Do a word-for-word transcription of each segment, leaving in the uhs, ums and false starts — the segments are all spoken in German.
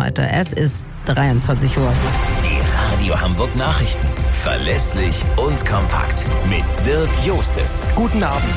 heute. Es ist dreiundzwanzig Uhr. Die Radio Hamburg Nachrichten. Verlässlich und kompakt. Mit Dirk Jostes. Guten Abend.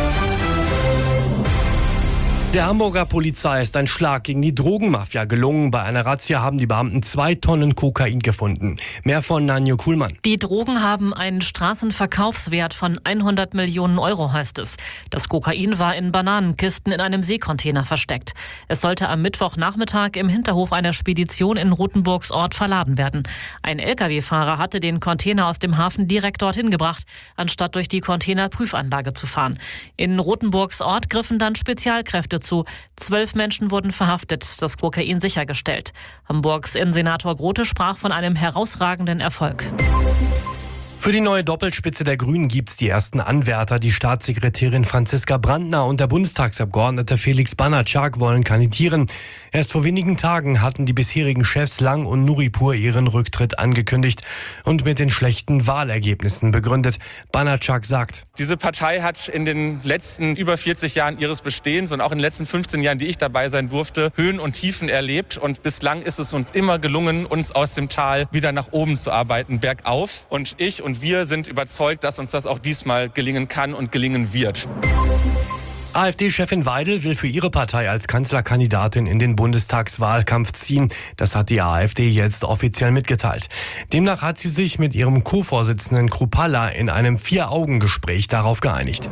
Der Hamburger Polizei ist ein Schlag gegen die Drogenmafia gelungen. Bei einer Razzia haben die Beamten zwei Tonnen Kokain gefunden. Mehr von Nanjo Kuhlmann. Die Drogen haben einen Straßenverkaufswert von hundert Millionen Euro, heißt es. Das Kokain war in Bananenkisten in einem Seekontainer versteckt. Es sollte am Mittwochnachmittag im Hinterhof einer Spedition in Rothenburgs Ort verladen werden. Ein L K W-Fahrer hatte den Container aus dem Hafen direkt dorthin gebracht, anstatt durch die Containerprüfanlage zu fahren. In Rothenburgs Ort griffen dann Spezialkräfte zu. Zwölf Menschen wurden verhaftet, das Kokain sichergestellt. Hamburgs Innensenator Grote sprach von einem herausragenden Erfolg. Für die neue Doppelspitze der Grünen gibt's die ersten Anwärter. Die Staatssekretärin Franziska Brandner und der Bundestagsabgeordnete Felix Banatschak wollen kandidieren. Erst vor wenigen Tagen hatten die bisherigen Chefs Lang und Nuripur ihren Rücktritt angekündigt und mit den schlechten Wahlergebnissen begründet. Banatschak sagt: Diese Partei hat in den letzten über vierzig Jahren ihres Bestehens und auch in den letzten fünfzehn Jahren, die ich dabei sein durfte, Höhen und Tiefen erlebt. Und bislang ist es uns immer gelungen, uns aus dem Tal wieder nach oben zu arbeiten, bergauf. Und ich und wir sind überzeugt, dass uns das auch diesmal gelingen kann und gelingen wird. AfD-Chefin Weidel will für ihre Partei als Kanzlerkandidatin in den Bundestagswahlkampf ziehen. Das hat die AfD jetzt offiziell mitgeteilt. Demnach hat sie sich mit ihrem Co-Vorsitzenden Kruppalla in einem Vier-Augen-Gespräch darauf geeinigt.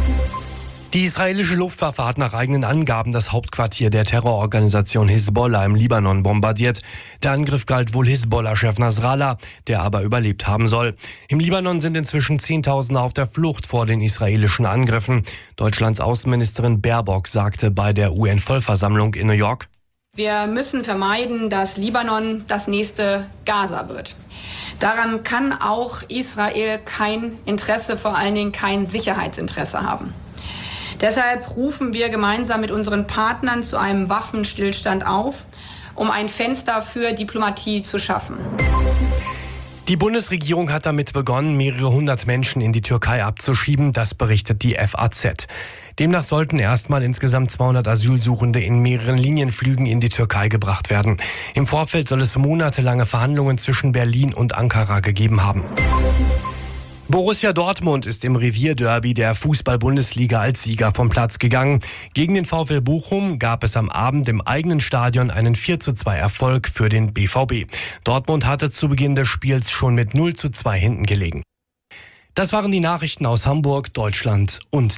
Die israelische Luftwaffe hat nach eigenen Angaben das Hauptquartier der Terrororganisation Hisbollah im Libanon bombardiert. Der Angriff galt wohl Hisbollah-Chef Nasrallah, der aber überlebt haben soll. Im Libanon sind inzwischen Zehntausende auf der Flucht vor den israelischen Angriffen. Deutschlands Außenministerin Baerbock sagte bei der U N-Vollversammlung in New York: Wir müssen vermeiden, dass Libanon das nächste Gaza wird. Daran kann auch Israel kein Interesse, vor allen Dingen kein Sicherheitsinteresse haben. Deshalb rufen wir gemeinsam mit unseren Partnern zu einem Waffenstillstand auf, um ein Fenster für Diplomatie zu schaffen. Die Bundesregierung hat damit begonnen, mehrere hundert Menschen in die Türkei abzuschieben. Das berichtet die F A Z. Demnach sollten erstmal insgesamt zweihundert Asylsuchende in mehreren Linienflügen in die Türkei gebracht werden. Im Vorfeld soll es monatelange Verhandlungen zwischen Berlin und Ankara gegeben haben. Borussia Dortmund ist im Revierderby der Fußball-Bundesliga als Sieger vom Platz gegangen. Gegen den VfL Bochum gab es am Abend im eigenen Stadion einen vier zu zwei Erfolg für den B V B. Dortmund hatte zu Beginn des Spiels schon mit null zu zwei hinten gelegen. Das waren die Nachrichten aus Hamburg, Deutschland und